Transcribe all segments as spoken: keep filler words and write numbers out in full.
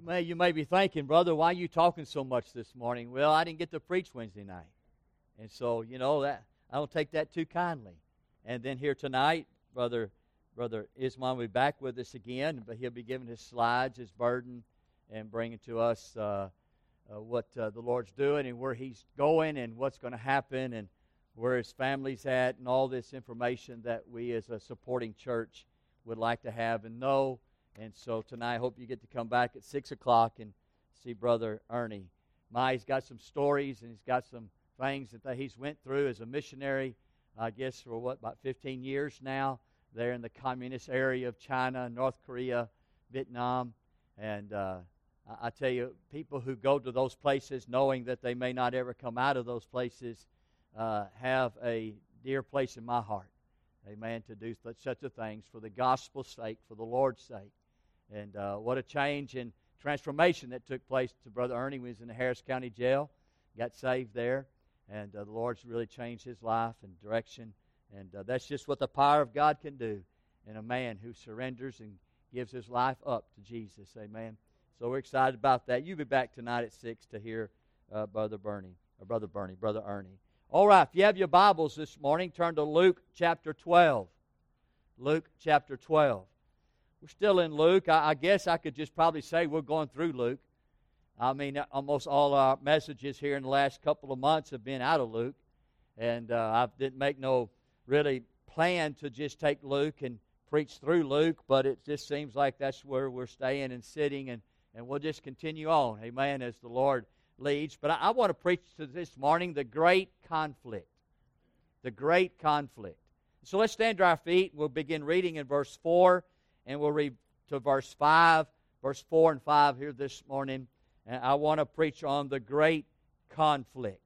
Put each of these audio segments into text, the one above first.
may, you may be thinking, brother, why are you talking so much this morning? Well, I didn't get to preach Wednesday night. And so, you know, that I don't take that too kindly. And then here tonight, Brother Brother Ismail will be back with us again, but he'll be giving his slides, his burden, and bringing to us uh, uh, what uh, the Lord's doing and where He's going and what's going to happen and where His family's at and all this information that we as a supporting church would like to have and know. And so tonight I hope you get to come back at six o'clock and see Brother Ernie. My, he's got some stories and he's got some things that he's went through as a missionary, I guess, for what, about fifteen years now, there in the communist area of China, North Korea, Vietnam. And uh, I, I tell you, people who go to those places knowing that they may not ever come out of those places uh, have a dear place in my heart. Amen, to do such, such a things for the gospel's sake, for the Lord's sake. And uh, what a change and transformation that took place to Brother Ernie when he was in the Harris County Jail. Got saved there. And uh, the Lord's really changed his life and direction. And uh, that's just what the power of God can do in a man who surrenders and gives his life up to Jesus. Amen. So we're excited about that. You'll be back tonight at six to hear uh, Brother Bernie, or Brother Bernie, Brother Ernie. All right, if you have your Bibles this morning, turn to Luke chapter twelve. Luke chapter twelve. We're still in Luke. I, I guess I could just probably say we're going through Luke. I mean, almost all our messages here in the last couple of months have been out of Luke. And uh, I didn't make no really plan to just take Luke and preach through Luke, but it just seems like that's where we're staying and sitting, and, and we'll just continue on, amen, as the Lord leads. But I, I want to preach to this morning the great conflict. The great conflict. So let's stand to our feet. We'll begin reading in verse four, and we'll read to verse five, verse four and five here this morning. And I want to preach on the great conflict.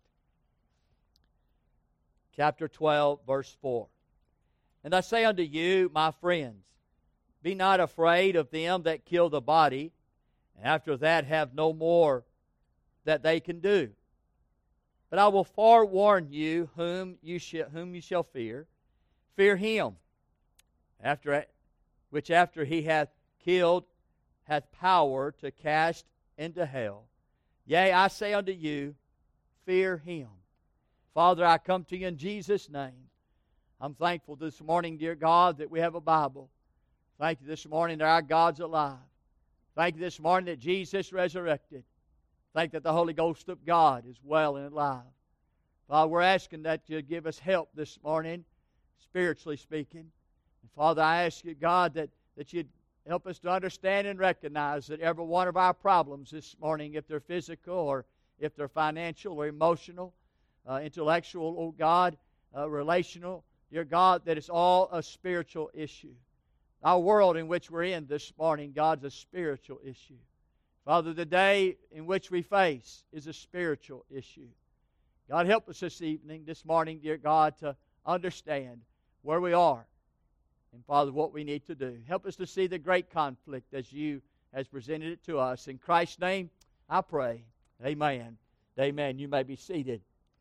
Chapter twelve, verse four. And I say unto you, my friends, be not afraid of them that kill the body, and after that have no more that they can do. But I will forewarn you whom you shall, whom you shall fear. Fear him, after which after he hath killed, hath power to cast into hell. Yea, I say unto you, fear him. Father, I come to you in Jesus' name. I'm thankful this morning, dear God, that we have a Bible. Thank you this morning that our God's alive. Thank you this morning that Jesus resurrected. Thank that the Holy Ghost of God is well and alive. Father, we're asking that you give us help this morning, spiritually speaking. And Father, I ask you, God, that, that you'd help us to understand and recognize that every one of our problems this morning, if they're physical or if they're financial or emotional, uh, intellectual, oh God, uh, relational, dear God, that it's all a spiritual issue. Our world in which we're in this morning, God's a spiritual issue. Father, the day in which we face is a spiritual issue. God, help us this evening, this morning, dear God, to understand where we are and, Father, what we need to do. Help us to see the great conflict as you has presented it to us. In Christ's name, I pray. Amen. Amen. You may be seated.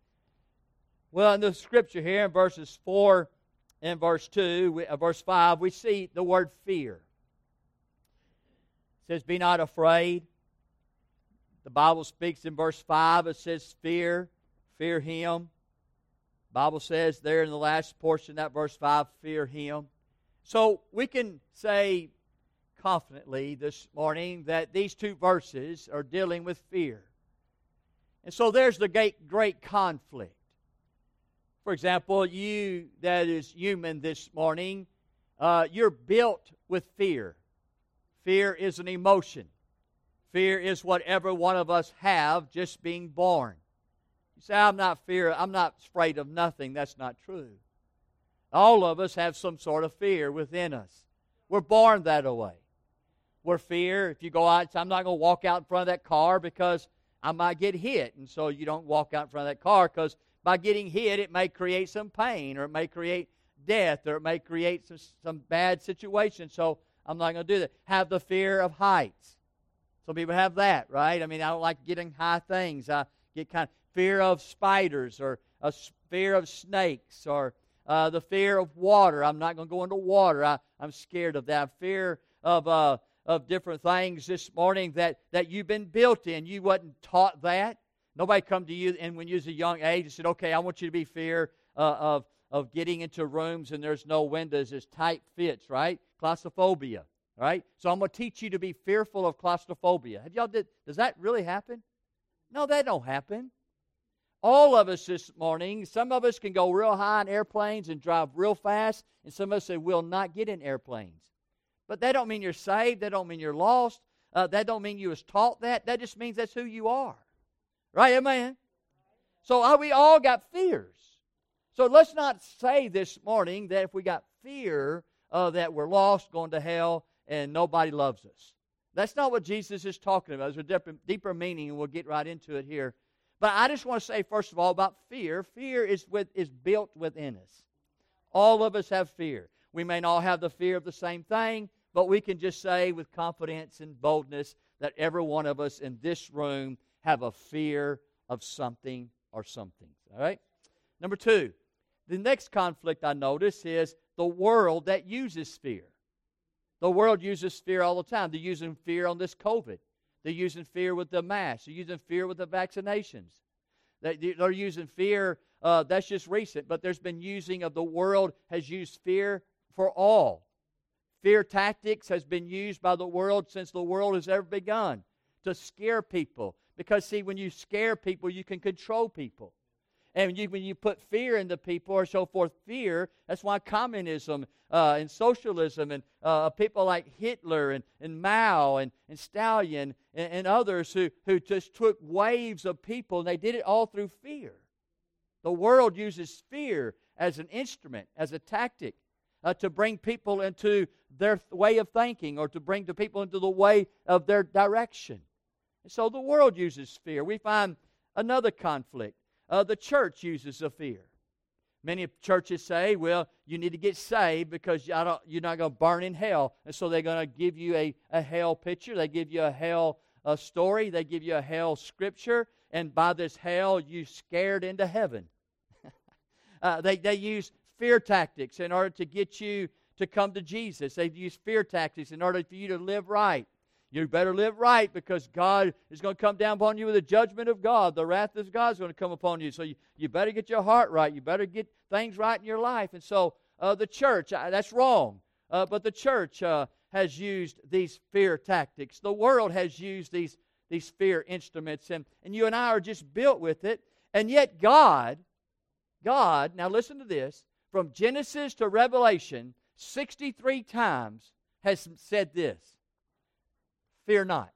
Well, in the scripture here, in verses four and verse two, we, uh, verse five, we see the word fear. It says, be not afraid. The Bible speaks in verse five, it says, fear, fear him. The Bible says there in the last portion of that verse five, fear him. So we can say confidently this morning that these two verses are dealing with fear. And so there's the great, great conflict. For example, you that is human this morning, uh, you're built with fear. Fear is an emotion. Fear is what every one of us have just being born. You say, I'm not fear, I'm not afraid of nothing. That's not true. All of us have some sort of fear within us. We're born that way. We're fear. If you go out, I'm not going to walk out in front of that car because I might get hit. And so you don't walk out in front of that car because by getting hit, it may create some pain, or it may create death, or it may create some, some bad situation. So I'm not going to do that. Have the fear of heights. Some people have that, right? I mean, I don't like getting high things. I get kind of fear of spiders, or a fear of snakes, or uh, the fear of water. I'm not going to go into water. I, I'm scared of that. Fear of uh, of different things this morning that, that you've been built in. You wasn't taught that. Nobody come to you and when you was a young age and said, okay, I want you to be fear uh, of, of getting into rooms and there's no windows. It's tight fits, right? Claustrophobia, right? So I'm going to teach you to be fearful of claustrophobia. Have y'all did, does that really happen? No, that don't happen. All of us this morning, some of us can go real high in airplanes and drive real fast, and some of us say will not get in airplanes. But that don't mean you're saved. That don't mean you're lost. Uh, that don't mean you was taught that. That just means that's who you are. Right, amen? So uh, we all got fears. So let's not say this morning that if we got fear uh, that we're lost, going to hell, and nobody loves us. That's not what Jesus is talking about. There's a deeper, deeper meaning, and we'll get right into it here. But I just want to say, first of all, about fear. Fear is, with, is built within us. All of us have fear. We may not have the fear of the same thing, but we can just say with confidence and boldness that every one of us in this room have a fear of something or something. All right? Number two, the next conflict I notice is the world that uses fear. The world uses fear all the time. They're using fear on this COVID. They're using fear with the mask. They're using fear with the vaccinations. They're using fear, uh, that's just recent, but there's been using of the world has used fear for all. Fear tactics has been used by the world since the world has ever begun to scare people. Because, see, when you scare people, you can control people. And you, when you put fear into people or so forth, fear, that's why communism uh, and socialism and uh, people like Hitler and, and Mao and, and Stalin and, and others who, who just took waves of people, and they did it all through fear. The world uses fear as an instrument, as a tactic, uh, to bring people into their way of thinking or to bring the people into the way of their direction. And so the world uses fear. We find another conflict. Uh, the church uses a fear. Many churches say, well, you need to get saved because I don't, you're not going to burn in hell. And so they're going to give you a, a hell picture. They give you a hell a story. They give you a hell scripture. And by this hell, you're scared into heaven. uh, they, they use fear tactics in order to get you to come to Jesus. They use fear tactics in order for you to live right. You better live right because God is going to come down upon you with the judgment of God. The wrath of God is going to come upon you. So you, you better get your heart right. You better get things right in your life. And so uh, the church, uh, that's wrong. Uh, but the church uh, has used these fear tactics. The world has used these, these fear instruments. And, and you and I are just built with it. And yet God, God, now listen to this, from Genesis to Revelation, sixty-three times has said this. Fear not.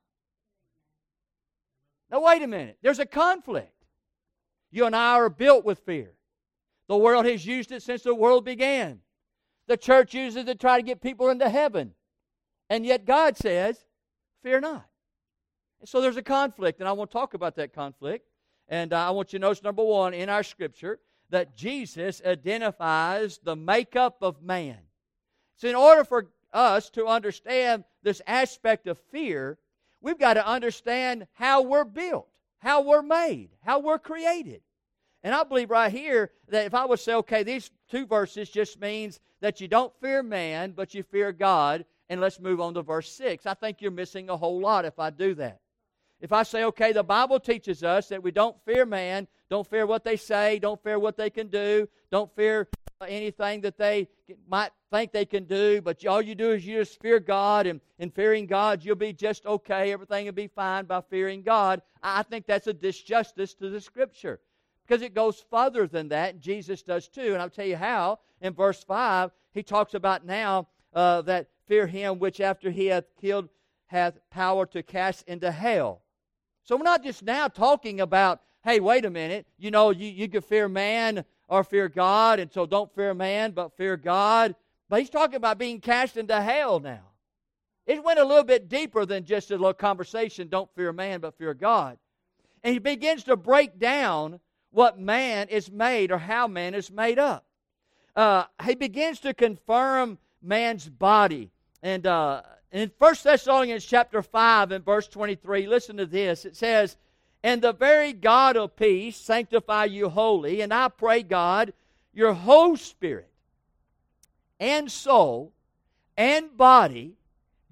Now, wait a minute. There's a conflict. You and I are built with fear. The world has used it since the world began. The church uses it to try to get people into heaven. And yet God says, fear not. And so there's a conflict, and I want to talk about that conflict. And uh, I want you to notice, number one, in our Scripture, that Jesus identifies the makeup of man. So in order for us to understand this aspect of fear, we've got to understand how we're built, how we're made, how we're created. And I believe right here that if I would say, okay, these two verses just means that you don't fear man, but you fear God, and let's move on to verse six. I think you're missing a whole lot if I do that. If I say, okay, the Bible teaches us that we don't fear man, don't fear what they say, don't fear what they can do, don't fear anything that they might think they can do, but all you do is you just fear God, and in fearing God, you'll be just okay. Everything will be fine by fearing God. I think that's a disjustice to the Scripture because it goes further than that, and Jesus does too. And I'll tell you how. In verse five, he talks about now uh, that fear him which after he hath killed hath power to cast into hell. So we're not just now talking about, hey, wait a minute, you know, you, you can fear man or fear God, and so don't fear man, but fear God. But he's talking about being cast into hell now. It went a little bit deeper than just a little conversation, don't fear man, but fear God. And he begins to break down what man is made or how man is made up. Uh, he begins to confirm man's body. And uh, in First Thessalonians chapter five and verse twenty-three, listen to this. It says, and the very God of peace sanctify you wholly, and I pray, God, your whole spirit and soul and body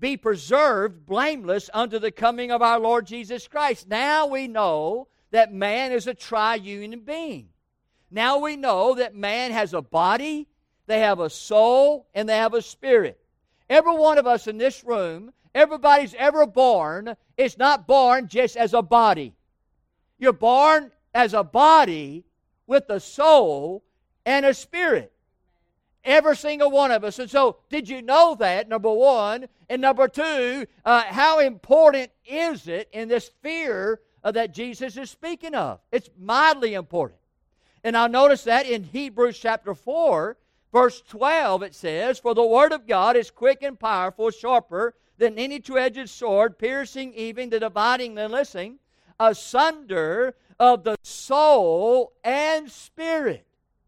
be preserved blameless unto the coming of our Lord Jesus Christ. Now we know that man is a triune being. Now we know that man has a body, they have a soul, and they have a spirit. Every one of us in this room, everybody's ever born, is not born just as a body. You're born as a body with a soul and a spirit. Every single one of us. And so, did you know that, number one? And number two, uh, how important is it in this sphere uh, that Jesus is speaking of? It's mightily important. And I'll notice that in Hebrews chapter four, verse twelve, it says, "For the word of God is quick and powerful, sharper than any two-edged sword, piercing even to dividing and listening, asunder of the soul and spirit,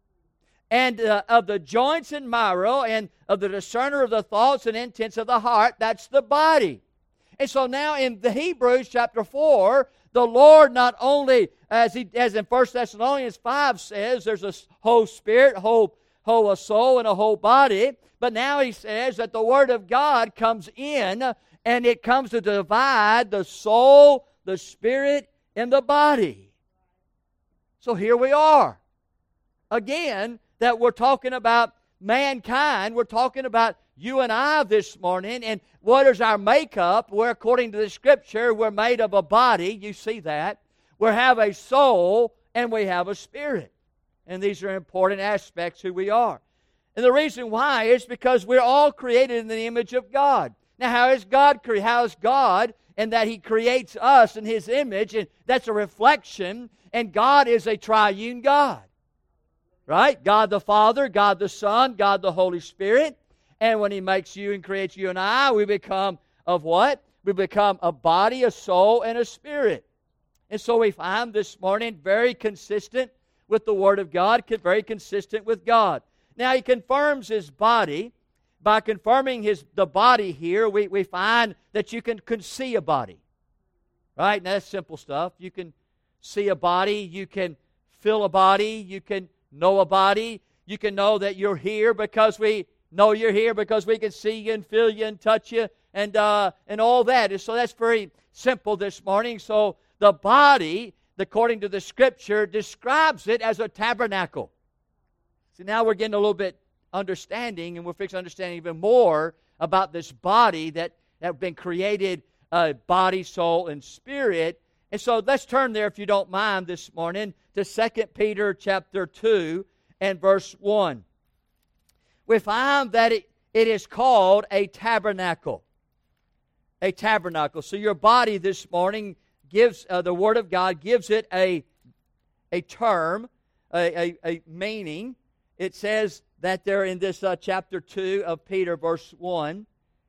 and uh, of the joints and marrow, and of the discerner of the thoughts and intents of the heart." That's the body. And so now in the Hebrews chapter four, the Lord not only, as he as in First Thessalonians five says, there's a whole spirit, whole, whole a soul, and a whole body, but now he says that the Word of God comes in, and it comes to divide the soul, the spirit, and the body. So here we are. Again, that we're talking about mankind. We're talking about you and I this morning. And what is our makeup? We're, according to the Scripture, we're made of a body. You see that. We have a soul and we have a spirit. And these are important aspects who we are. And the reason why is because we're all created in the image of God. Now, how is God created? How is God? And that He creates us in His image, and that's a reflection. And God is a triune God. Right? God the Father, God the Son, God the Holy Spirit. And when He makes you and creates you and I, we become of what? We become a body, a soul, and a spirit. And so we find this morning very consistent with the Word of God, very consistent with God. Now He confirms His body. By confirming his the body here, we, we find that you can, can see a body. Right? Now that's simple stuff. You can see a body. You can feel a body. You can know a body. You can know that you're here because we know you're here, because we can see you and feel you and touch you and uh, and all that. And so that's very simple this morning. So the body, according to the Scripture, describes it as a tabernacle. See, now we're getting a little bit understanding, and we're fixing to understand even more about this body that have been created, uh, body, soul, and spirit. And so let's turn there, if you don't mind, this morning to Second Peter chapter two and verse one. We find that it, it is called a tabernacle. A tabernacle. So your body this morning gives, uh, the Word of God gives it a, a term, a, a, a meaning. It says that there in this uh, chapter two of Peter, verse one,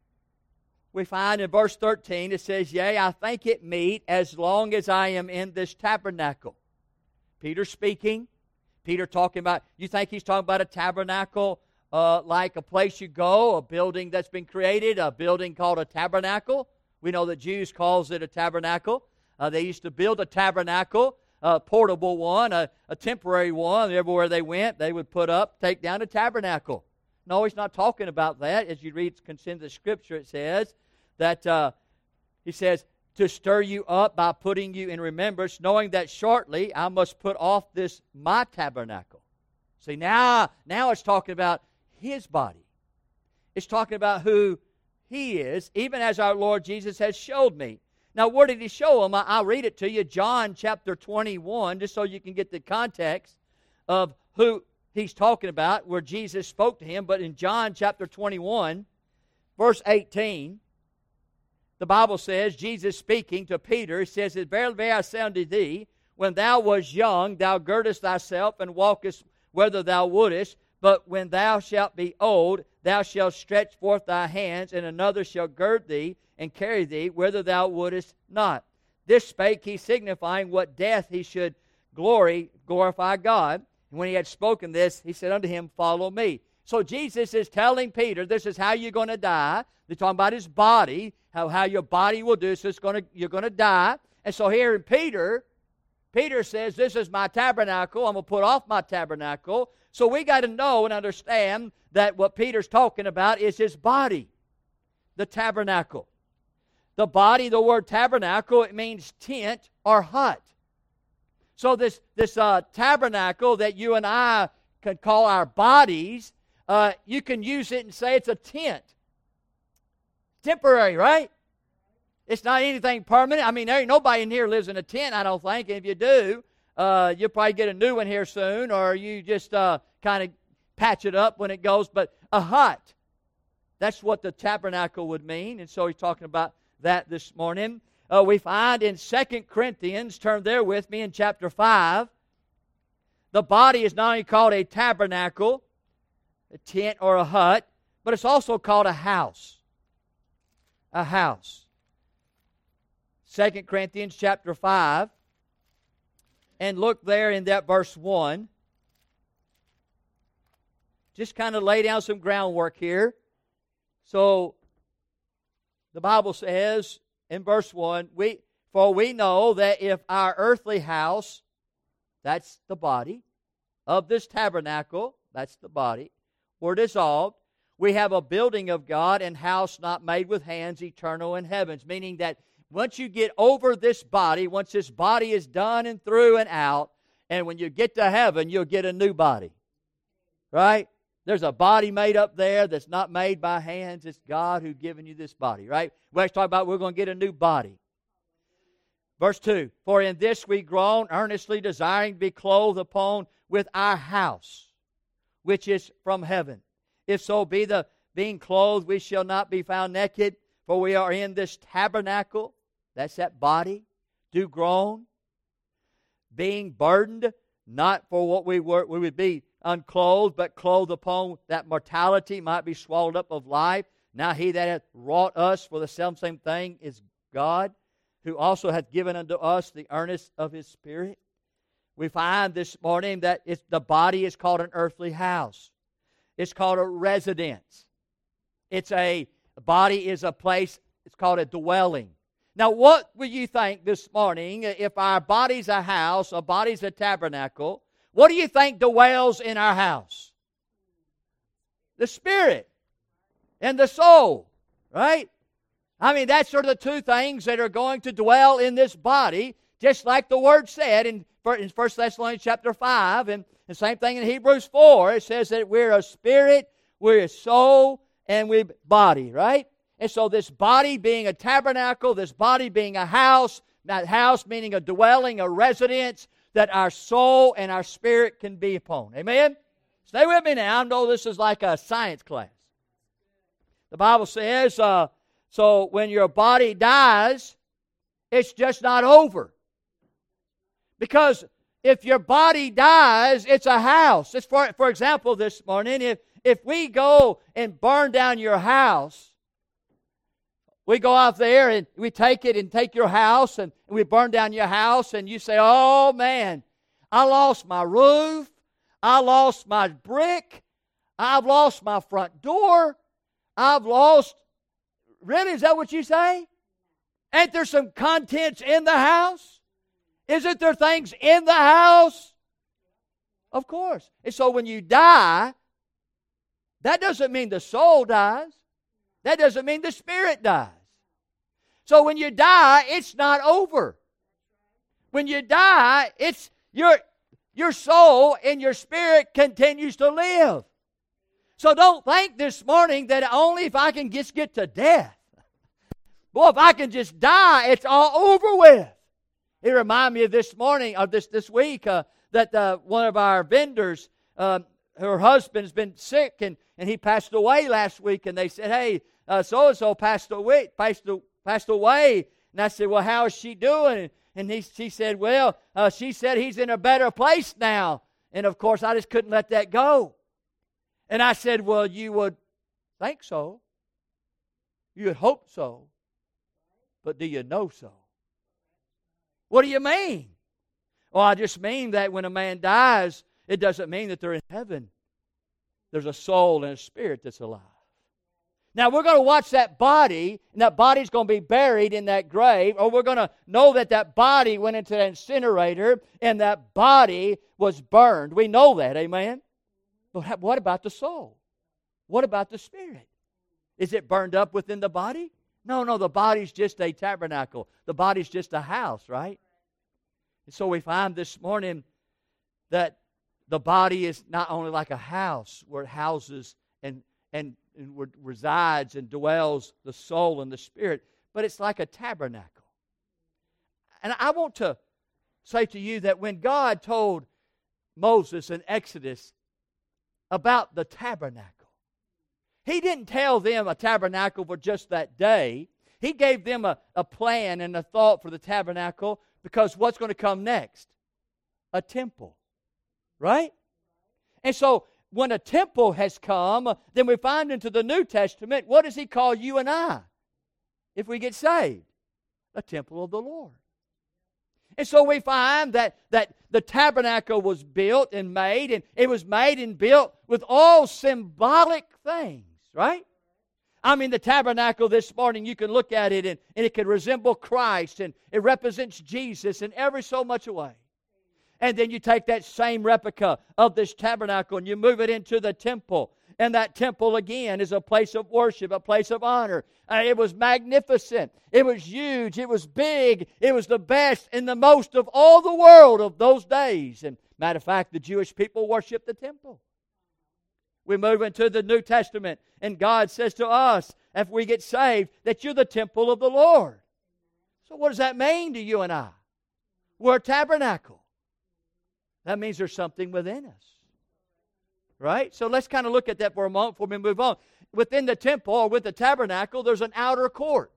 we find in verse thirteen, it says, "Yea, I think it meet as long as I am in this tabernacle." Peter speaking. Peter talking about, you think he's talking about a tabernacle uh, like a place you go, a building that's been created, a building called a tabernacle? We know that Jews calls it a tabernacle. Uh, they used to build a tabernacle, a portable one, a, a temporary one. Everywhere they went, they would put up, take down a tabernacle. No, he's not talking about that. As you read in the Scripture, it says that, uh, he says, to stir you up by putting you in remembrance, knowing that shortly I must put off this my tabernacle. See, now, now it's talking about His body. It's talking about who He is, even as our Lord Jesus has showed me. Now, where did He show Him? I'll read it to you. John chapter twenty-one, just so you can get the context of who He's talking about, where Jesus spoke to Him. But in John chapter twenty-one, verse eighteen, the Bible says, Jesus speaking to Peter, He says, "Verily, verily, I say unto thee, when thou wast young, thou girdest thyself and walkest whither thou wouldest. But when thou shalt be old, thou shalt stretch forth thy hands, and another shall gird thee and carry thee whither thou wouldest not. This spake He, signifying what death He should glory, glorify God. And when He had spoken this, He said unto him, Follow me." So Jesus is telling Peter, this is how you're going to die. They're talking about His body, how, how your body will do. So it's going to, you're going to die. And so here in Peter, Peter says, this is my tabernacle. I'm going to put off my tabernacle. So we got to know and understand that what Peter's talking about is His body. the tabernacle. The body, the word tabernacle, it means tent or hut. So this, this uh, tabernacle that you and I could call our bodies, uh, you can use it and say it's a tent. Temporary, right? It's not anything permanent. I mean, there ain't nobody in here lives in a tent, I don't think. And if you do, uh, you'll probably get a new one here soon, or you just uh, kind of patch it up when it goes. But a hut, that's what the tabernacle would mean. And so he's talking about that this morning. Uh, we find in Second Corinthians, turn there with me in chapter five, the body is not only called a tabernacle, a tent or a hut, but it's also called a house. A house. Second Corinthians chapter five, and look there in that verse one. Just kind of lay down some groundwork here. So, the Bible says in verse one, we, for we know that if our earthly house, that's the body, of this tabernacle, that's the body, were dissolved, we have a building of God and house not made with hands, eternal in heavens. Meaning that once you get over this body, once this body is done and through and out, and when you get to heaven, you'll get a new body. Right? There's a body made up there that's not made by hands. It's God who's given you this body, right? We always talk about we're going to get a new body. Verse two, for in this we groan, earnestly desiring to be clothed upon with our house, which is from heaven. If so be the being clothed, we shall not be found naked, for we are in this tabernacle, that's that body, do groan, being burdened, not for what we were, we would be unclothed, but clothed upon that mortality might be swallowed up of life. Now he that hath wrought us for the same same thing is God, who also hath given unto us the earnest of His Spirit. We find this morning that it's, the body is called an earthly house. It's called a residence. It's a, a body is a place, it's called a dwelling. Now what will you think this morning if our body's a house, our body's a tabernacle? What do you think dwells in our house? The Spirit and the soul, right? I mean, that's sort of the two things that are going to dwell in this body, just like the Word said in First Thessalonians chapter five, and the same thing in Hebrews four. It says that we're a spirit, we're a soul, and we're body, right? And so this body being a tabernacle, this body being a house, that house meaning a dwelling, a residence, that our soul and our spirit can be upon. Amen? Stay with me now. I know this is like a science class. The Bible says, uh, so when your body dies, it's just not over. Because if your body dies, it's a house. It's for, for example, this morning, if, if we go and burn down your house, we go out there and we take it and take your house and we burn down your house and you say, oh man, I lost my roof, I lost my brick, I've lost my front door, I've lost, really, is that what you say? Ain't there some contents in the house? Isn't there things in the house? Of course. And so when you die, that doesn't mean the soul dies. That doesn't mean the spirit dies. So when you die, it's not over. When you die, it's your, your soul and your spirit continues to live. So don't think this morning that only if I can just get to death. Boy, if I can just die, it's all over with. It reminded me of this morning, of this, this week, uh, that uh, one of our vendors, uh, her husband's been sick, and, and he passed away last week, and they said, hey, uh, so-and-so passed away, passed, passed away. And I said, well, how is she doing? And he, she said, well, uh, she said he's in a better place now. And, of course, I just couldn't let that go. And I said, well, you would think so. You would hope so. But do you know so? What do you mean? Well, I just mean that when a man dies, it doesn't mean that they're in heaven. There's a soul and a spirit that's alive. Now, we're going to watch that body, and that body's going to be buried in that grave, or we're going to know that that body went into the incinerator, and that body was burned. We know that, amen? But what about the soul? What about the spirit? Is it burned up within the body? No, no, the body's just a tabernacle. The body's just a house, right? And so we find this morning that the body is not only like a house where it houses and, and, and resides and dwells the soul and the spirit, but it's like a tabernacle. And I want to say to you that when God told Moses in Exodus about the tabernacle, He didn't tell them a tabernacle for just that day. He gave them a, a plan and a thought for the tabernacle because what's going to come next? A temple. Right? And so when a temple has come, then we find into the New Testament, what does He call you and I if we get saved? A temple of the Lord. And so we find that, that the tabernacle was built and made, and it was made and built with all symbolic things, right? I mean, the tabernacle this morning, you can look at it, and, and it can resemble Christ, and it represents Jesus in every so much a way. And then you take that same replica of this tabernacle and you move it into the temple. And that temple again is a place of worship, a place of honor. Uh, it was magnificent. It was huge. It was big. It was the best and the most of all the world of those days. And matter of fact, the Jewish people worshiped the temple. We move into the New Testament and God says to us, if we get saved, that you're the temple of the Lord. So what does that mean to you and I? We're a tabernacle. That means there's something within us. Right? So let's kind of look at that for a moment before we move on. Within the temple or with the tabernacle, there's an outer court.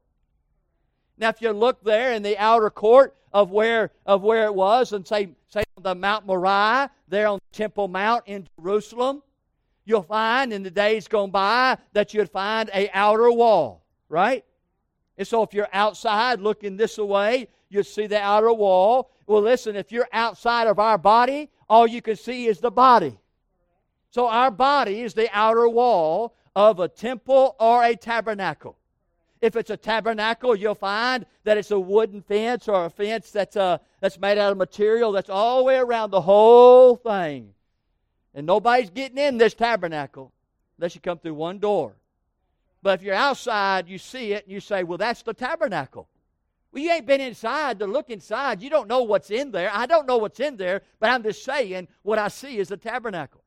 Now, if you look there in the outer court of where of where it was, and say, say on the Mount Moriah, there on the Temple Mount in Jerusalem, you'll find in the days gone by that you'd find a outer wall. Right? And so if you're outside looking this way, you'll see the outer wall. Well, listen, if you're outside of our body, all you can see is the body. So our body is the outer wall of a temple or a tabernacle. If it's a tabernacle, you'll find that it's a wooden fence or a fence that's, uh, that's made out of material that's all the way around the whole thing. And nobody's getting in this tabernacle unless you come through one door. But if you're outside, you see it and you say, well, that's the tabernacle. Well, you ain't been inside to look inside. You don't know what's in there. I don't know what's in there, but I'm just saying what I see is the tabernacle.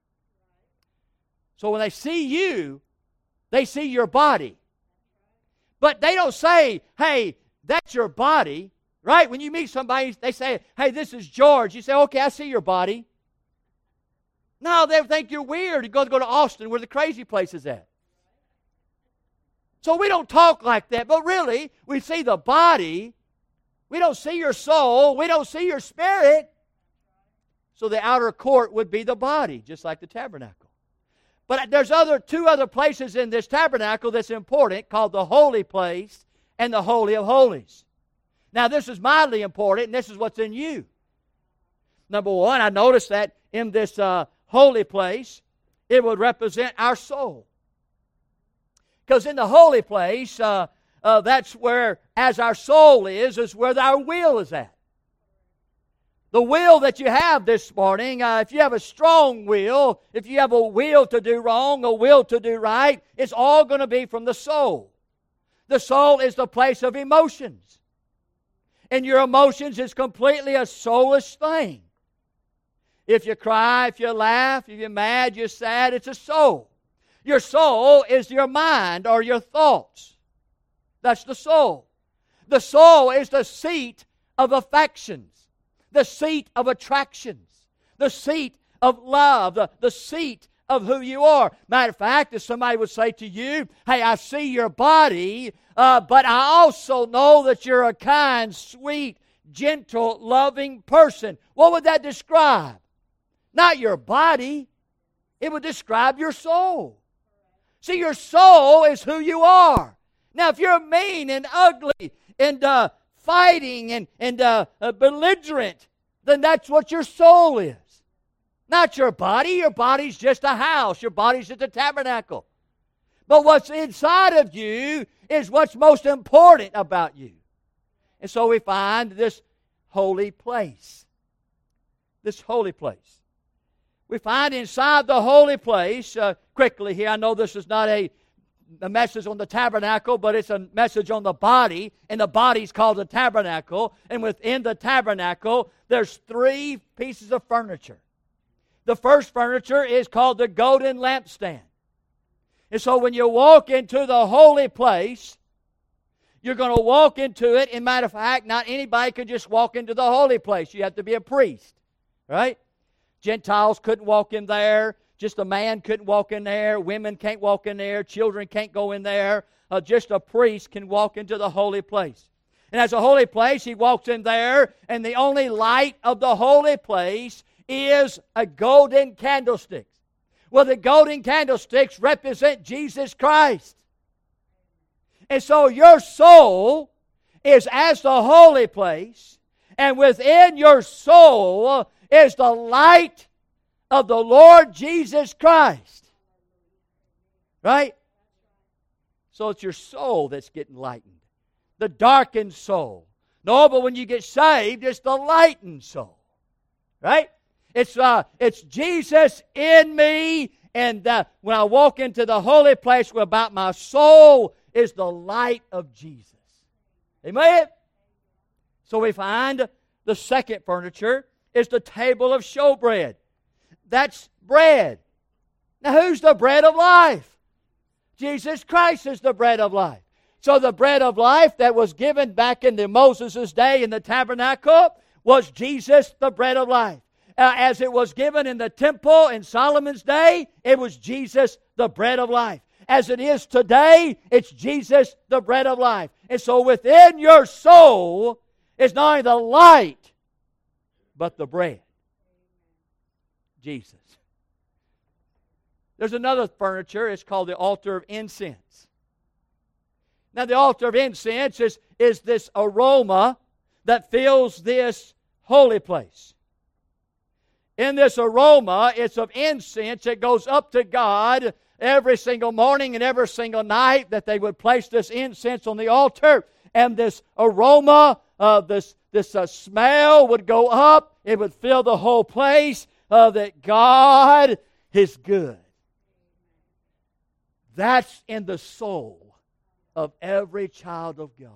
So when they see you, they see your body. But they don't say, hey, that's your body. Right? When you meet somebody, they say, hey, this is George. You say, okay, I see your body. No, they think you're weird. You go to go to Austin where the crazy place is at. So we don't talk like that, but really, we see the body. We don't see your soul. We don't see your spirit. So the outer court would be the body, just like the tabernacle. But there's other two other places in this tabernacle that's important, called the holy place and the Holy of Holies. Now, this is mildly important, and this is what's in you. Number one, I noticed that in this uh, holy place, it would represent our soul. Because in the holy place, uh, uh, that's where, as our soul is, is where our will is at. The will that you have this morning, uh, if you have a strong will, if you have a will to do wrong, a will to do right, it's all going to be from the soul. The soul is the place of emotions. And your emotions is completely a soulless thing. If you cry, if you laugh, if you're mad, you're sad, it's a soul. Your soul is your mind or your thoughts. That's the soul. The soul is the seat of affections, the seat of attractions, the seat of love, the, the seat of who you are. Matter of fact, if somebody would say to you, hey, I see your body, uh, but I also know that you're a kind, sweet, gentle, loving person. What would that describe? Not your body. It would describe your soul. See, your soul is who you are. Now, if you're mean and ugly and uh, fighting and, and uh, uh, belligerent, then that's what your soul is. Not your body. Your body's just a house. Your body's just a tabernacle. But what's inside of you is what's most important about you. And so we find this holy place. This holy place. We find inside the holy place, uh, quickly here, I know this is not a a message on the tabernacle, but it's a message on the body, and the body's called the tabernacle. And within the tabernacle, there's three pieces of furniture. The first furniture is called the golden lampstand. And so when you walk into the holy place, you're going to walk into it. In matter of fact, not anybody could just walk into the holy place. You have to be a priest, right? Gentiles couldn't walk in there. Just a man couldn't walk in there. Women can't walk in there. Children can't go in there. Uh, just a priest can walk into the holy place. And as a holy place, he walks in there, and the only light of the holy place is a golden candlestick. Well, the golden candlesticks represent Jesus Christ. And so your soul is as the holy place, and within your soul is the light of the Lord Jesus Christ. Right? So it's your soul that's getting lightened. The darkened soul. No, but when you get saved, it's the lightened soul. Right? It's uh, it's Jesus in me, and uh, when I walk into the holy place, about my soul is the light of Jesus. Amen? So we find the second furniture is the table of showbread. That's bread. Now who's the bread of life? Jesus Christ is the bread of life. So the bread of life that was given back in the Moses' day in the tabernacle was Jesus, the bread of life. Uh, as it was given in the temple in Solomon's day, it was Jesus, the bread of life. As it is today, it's Jesus, the bread of life. And so within your soul is not only the light, but the bread. Jesus. There's another furniture. It's called the altar of incense. Now, the altar of incense is, is this aroma that fills this holy place. In this aroma, it's of incense that goes up to God every single morning and every single night, that they would place this incense on the altar, and this aroma, uh, this, this uh, smell would go up. It would fill the whole place, uh, that God is good. That's in the soul of every child of God.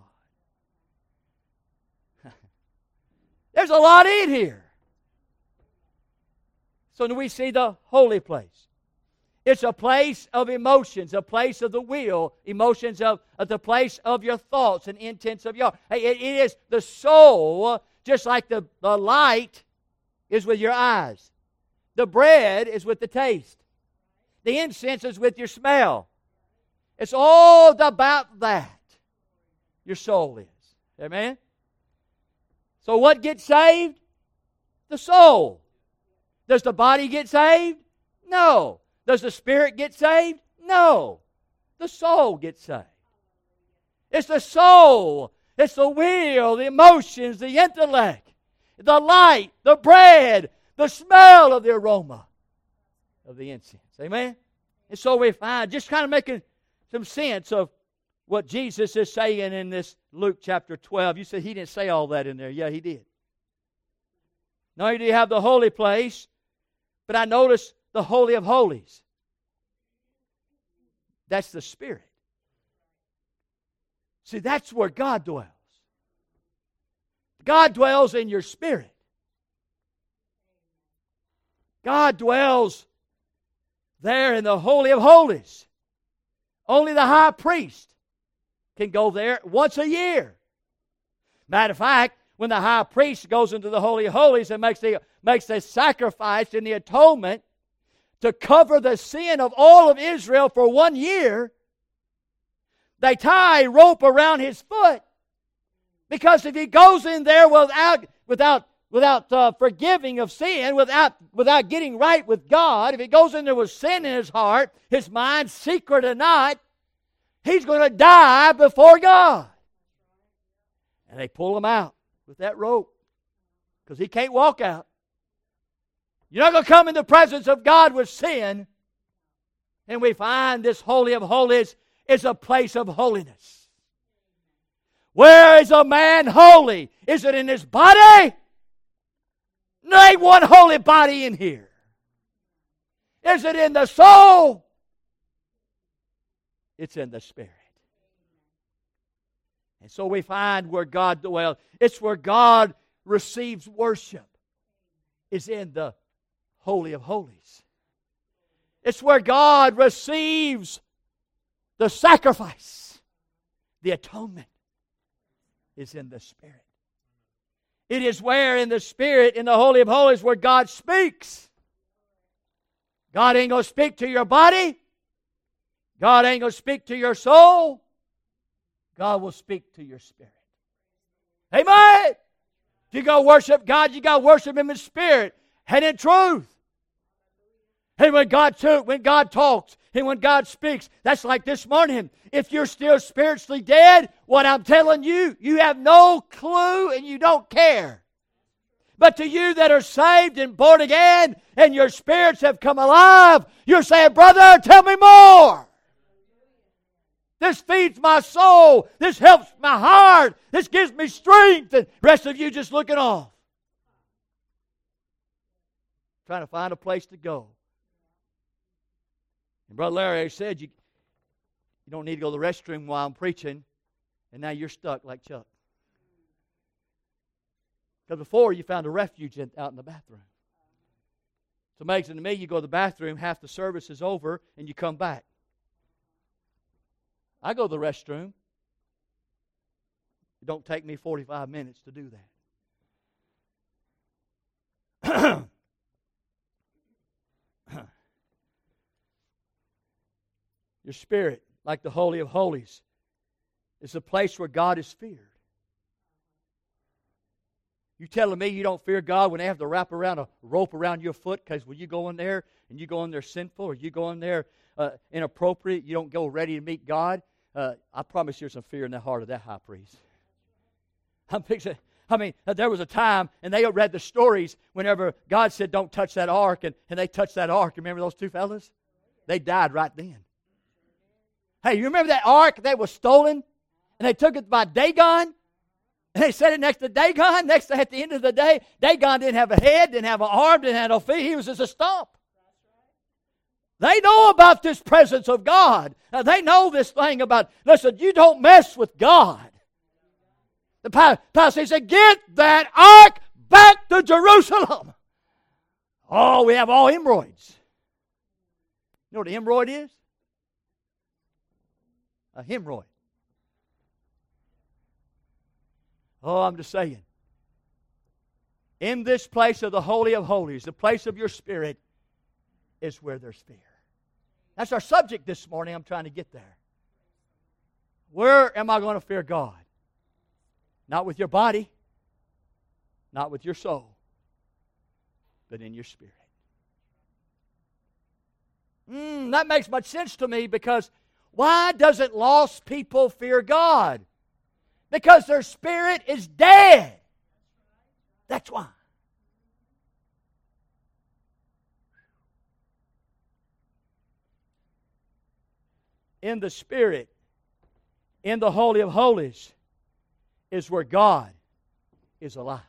There's a lot in here. So we see the holy place. It's a place of emotions, a place of the will, emotions of, of the place of your thoughts and intents of your heart. It, it is the soul, just like the, the light is with your eyes. The bread is with the taste. The incense is with your smell. It's all about that. Your soul is. Amen? So what gets saved? The soul. Does the body get saved? No. Does the spirit get saved? No. The soul gets saved. It's the soul. It's the will, the emotions, the intellect, the light, the bread, the smell of the aroma of the incense. Amen? And so we find, just kind of making some sense of what Jesus is saying in this Luke chapter twelve. You said he didn't say all that in there. Yeah, he did. Not only do you have the holy place, but I notice the Holy of Holies. That's the Spirit. See, that's where God dwells. God dwells in your spirit. God dwells there in the Holy of Holies. Only the high priest can go there once a year. Matter of fact, when the high priest goes into the Holy of Holies and makes the, makes the sacrifice in the atonement to cover the sin of all of Israel for one year, they tie a rope around his foot. Because if he goes in there without, without, without uh, forgiving of sin, without, without getting right with God, if he goes in there with sin in his heart, his mind, secret or not, he's going to die before God. And they pull him out with that rope, because he can't walk out. You're not going to come in the presence of God with sin. And we find this Holy of Holies is a place of holiness. Where is a man holy? Is it in his body? There ain't one holy body in here. Is it in the soul? It's in the Spirit. And so we find where God dwells. It's where God receives worship. Is in the Holy of Holies. It's where God receives the sacrifice. The atonement is in the Spirit. It is where in the Spirit, in the Holy of Holies, where God speaks. God ain't going to speak to your body. God ain't going to speak to your soul. God will speak to your spirit. Amen. If you go worship God, you got to worship Him in spirit and in truth. And when God took, when God talks, and when God speaks, that's like this morning. If you're still spiritually dead, what I'm telling you, you have no clue and you don't care. But to you that are saved and born again, and your spirits have come alive, you're saying, brother, tell me more. This feeds my soul. This helps my heart. This gives me strength. And the rest of you just looking off. Trying to find a place to go. And Brother Larry said, you, you don't need to go to the restroom while I'm preaching. And now you're stuck like Chuck. Because before you found a refuge in, out in the bathroom. It's amazing to me, you go to the bathroom, half the service is over, and you come back. I go to the restroom. It don't take me forty-five minutes to do that. Your spirit, like the Holy of Holies, is a place where God is feared. You telling me you don't fear God when they have to wrap around a rope around your foot because when you go in there and you go in there sinful or you go in there uh, inappropriate, you don't go ready to meet God? Uh, I promise there's some fear in the heart of that high priest. I'm fixing, I mean, there was a time, and they read the stories whenever God said, don't touch that ark, and, and they touched that ark. Remember those two fellas? They died right then. Hey, you remember that ark that was stolen? And they took it by Dagon? And they set it next to Dagon. Next, at the end of the day, Dagon didn't have a head, didn't have an arm, didn't have no feet. He was just a stump. They know about this presence of God. Now, they know this thing about, listen, you don't mess with God. The pastor said, get that ark back to Jerusalem. Oh, we have all hemorrhoids. You know what a hemorrhoid is? A hemorrhoid. Oh, I'm just saying. In this place of the Holy of Holies, the place of your spirit, is where there's fear. That's our subject this morning. I'm trying to get there. Where am I going to fear God? Not with your body, not with your soul, but in your spirit. Mm, that makes much sense to me because why doesn't lost people fear God? Because their spirit is dead. That's why. In the Spirit, in the Holy of Holies, is where God is alive.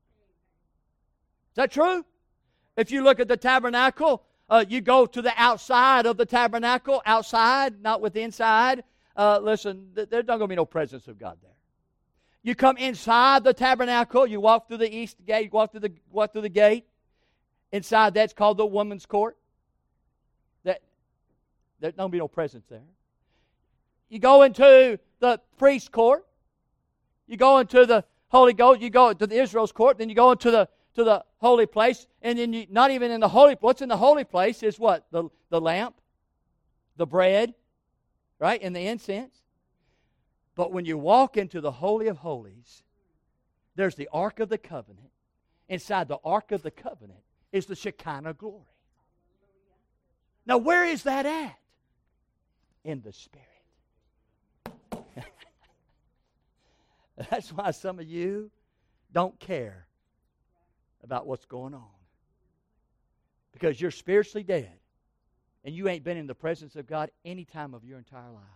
Is that true? If you look at the tabernacle, uh, you go to the outside of the tabernacle, outside, not with the inside. Uh, listen, th- there's not going to be no presence of God there. You come inside the tabernacle, you walk through the east gate, you walk through the, walk through the gate. Inside that's called the woman's court. That, there's not going to be no presence there. You go into the priest's court. You go into the Holy Ghost. You go to the Israel's court. Then you go into the to the holy place. And then you, not even in the holy. What's in the holy place is what? The the lamp, the bread, right, and the incense. But when you walk into the Holy of Holies, there's the Ark of the Covenant. Inside the Ark of the Covenant is the Shekinah glory. Now, where is that at? In the Spirit. That's why some of you don't care about what's going on. Because you're spiritually dead. And you ain't been in the presence of God any time of your entire life.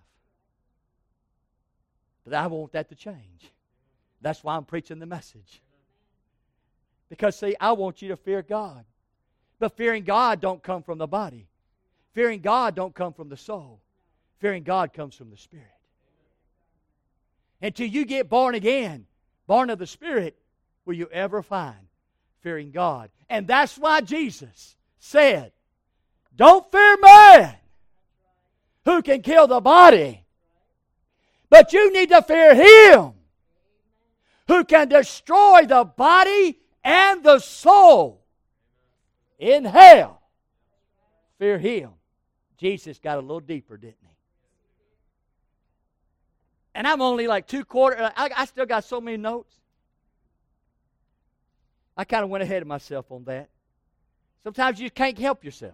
But I want that to change. That's why I'm preaching the message. Because, see, I want you to fear God. But fearing God don't come from the body. Fearing God don't come from the soul. Fearing God comes from the Spirit. Until you get born again, born of the Spirit, will you ever find fearing God. And that's why Jesus said, don't fear man who can kill the body, but you need to fear Him who can destroy the body and the soul in hell. Fear Him. Jesus got a little deeper, didn't He? And I'm only like two quarters. I, I still got so many notes. I kind of went ahead of myself on that. Sometimes you can't help yourself.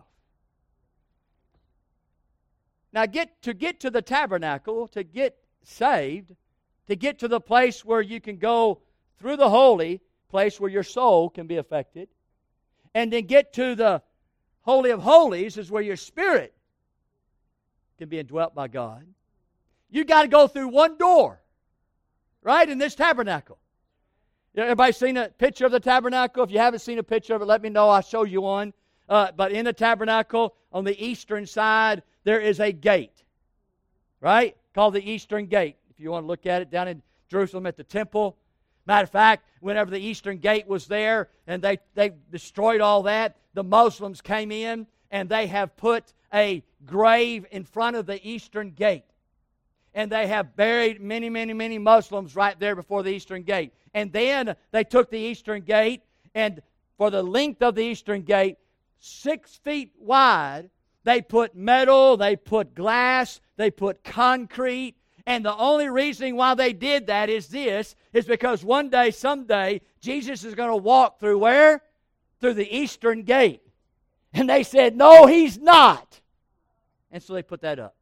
Now, get to get to the tabernacle, to get saved, to get to the place where you can go through the holy place where your soul can be affected, and then get to the Holy of Holies is where your spirit can be indwelt by God. You got to go through one door, right, in this tabernacle. Everybody seen a picture of the tabernacle? If you haven't seen a picture of it, let me know. I'll show you one. Uh, but in the tabernacle, on the eastern side, there is a gate, right, called the Eastern Gate. If you want to look at it down in Jerusalem at the temple. Matter of fact, whenever the Eastern Gate was there and they, they destroyed all that, the Muslims came in and they have put a grave in front of the Eastern Gate. And they have buried many, many, many Muslims right there before the Eastern Gate. And then they took the Eastern Gate, and for the length of the Eastern Gate, six feet wide, they put metal, they put glass, they put concrete. And the only reason why they did that is this, is because one day, someday, Jesus is going to walk through where? Through the Eastern Gate. And they said, no, He's not. And so they put that up.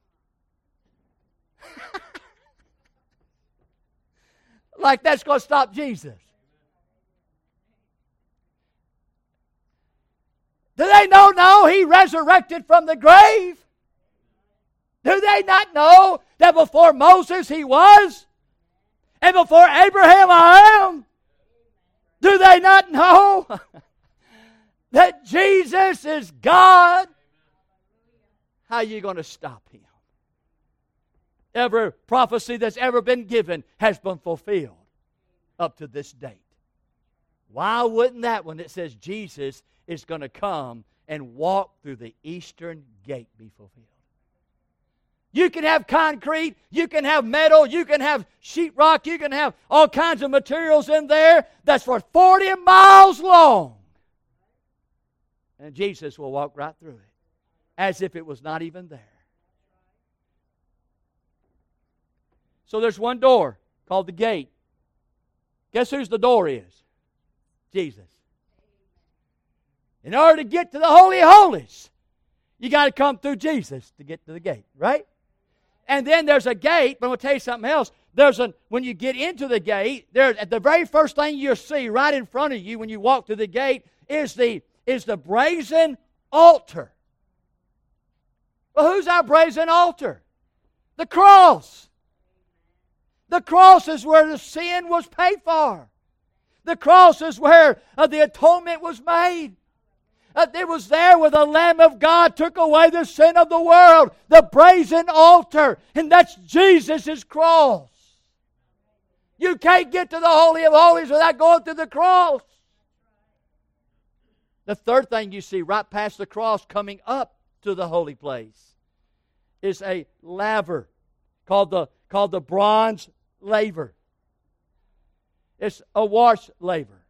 Like that's going to stop Jesus. Do they know? No, He resurrected from the grave. Do they not know that before Moses He was? And before Abraham I am? Do they not know that Jesus is God? How are you going to stop Him? Every prophecy that's ever been given has been fulfilled up to this date. Why wouldn't that one that says Jesus is going to come and walk through the Eastern Gate be fulfilled? You can have concrete, you can have metal, you can have sheetrock, you can have all kinds of materials in there that's for forty miles long. And Jesus will walk right through it as if it was not even there. So there's one door called the gate. Guess whose the door is? Jesus. In order to get to the Holy of Holies, you got to come through Jesus to get to the gate, right? And then there's a gate, but I'm going to tell you something else. There's a, when you get into the gate, there, at the very first thing you'll see right in front of you when you walk through the gate is the, is the brazen altar. Well, who's our brazen altar? The cross. The cross is where the sin was paid for. The cross is where uh, the atonement was made. Uh, it was there where the Lamb of God took away the sin of the world. The brazen altar. And that's Jesus' cross. You can't get to the Holy of Holies without going through the cross. The third thing you see right past the cross coming up to the holy place is a laver called the, called the bronze laver. It's a wash laver.